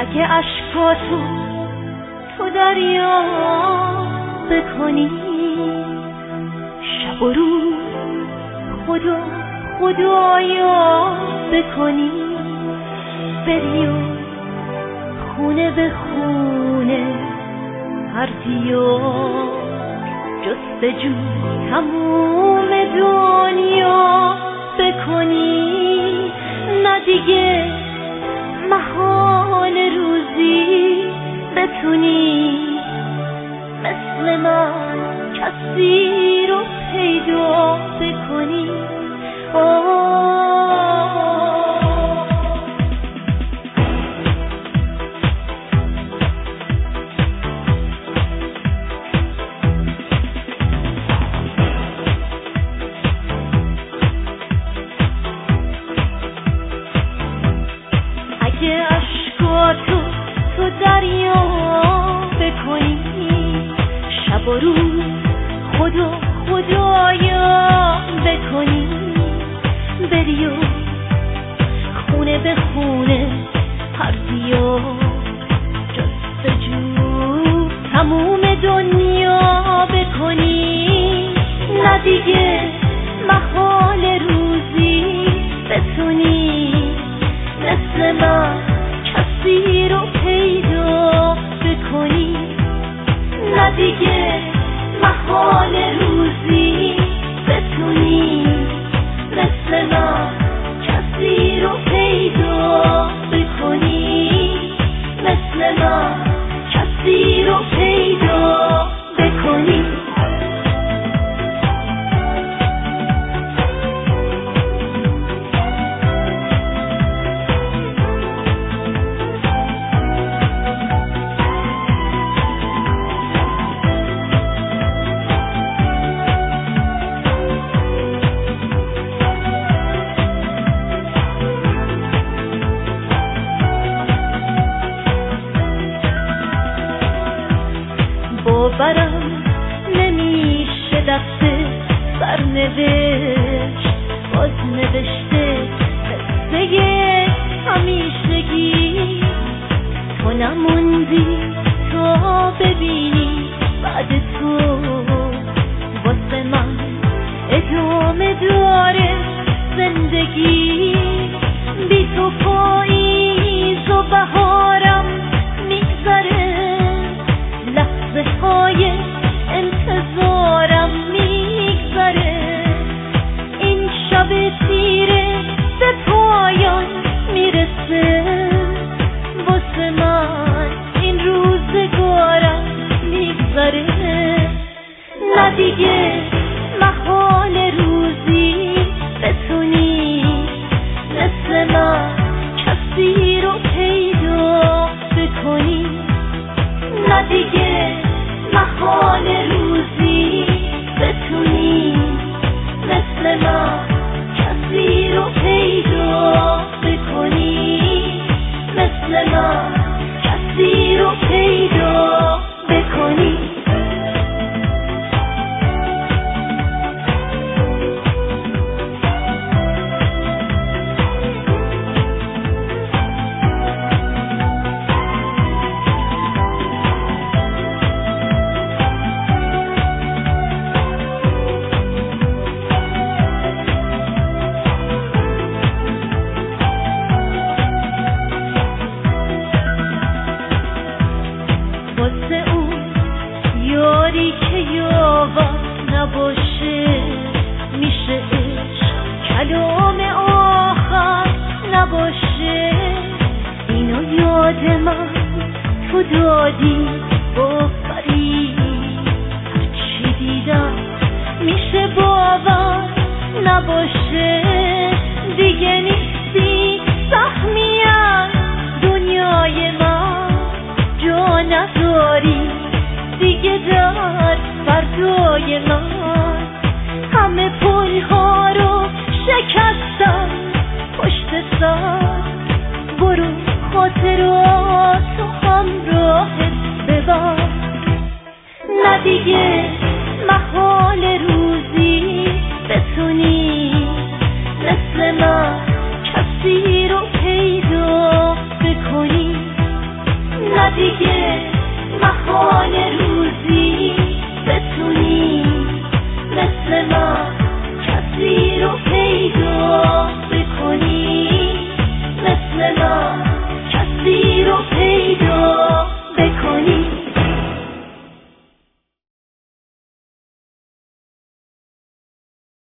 اگه اشکاتو تو دریا بکنی، شب و روز خدایا بکنی، بری و خونه به خونه هر دیار جستجو تموم دنیا بکنی، نه دیگه محال روزی بتونی مثل من کسی رو پیدا بکنی. اگه اشکاتو تو دریا بکنی، شب و روز خدایا بکنی، بری و خونه به خونه هر دیار جستجو تموم دنیا بکنی، نه دیگه محال روزی بتونی مثل من کسی رو پیدا بکنی، نه دیگه محال روزی بتونی مثل من کسی رو پیدا بکنی، مثل من کسی رو پیدا بکنی. باورم نمیشه دست سرنوشت باز نوشته قصه همیشگی، تو نموندی تا ببینی بعد تو واسه من ادامه داره زندگی، بی تو پاییز و بهارم میگذره، لحظه های انتظارم میگذره، این شب تیره به پایان میرسه، واسه من این روزگارم میگذره، نه دیگه محال روزی بتونی مثل من کسی رو پیدا بکنی، نه دیگه محال روزی بتونی مثل من کسی رو پیدا بکنی، مثل من کسی رو پیدا بکنی. واسه اون یاری که یاور نباشه، میشه عشق کلام آخر نباشه، اینو یاد من تو دادی با فرید، هرچی دیدم میشه باور نباشه، دیگه نیستی سهمی از دنیای من، جا نداری دیگه در فردای من، همه پلها رو شکستم پشت سر، برو خاطراتو همراهت ببر، نه دیگه محال روزی بتونی مثل من کسی رو پیدا بکنی، دیگه محال